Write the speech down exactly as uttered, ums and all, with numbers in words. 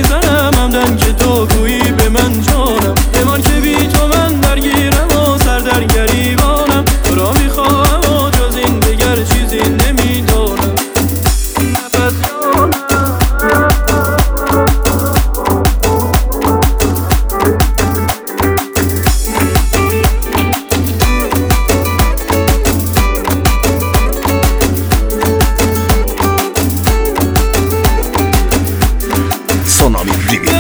میزنم همدن که تو گویی به من جانم، بمان که بی تو من درگیرم و سر در گریبانم. تو را میخواهم و جز این دگر چیزی نمیدانم. نفس Sonami Remix.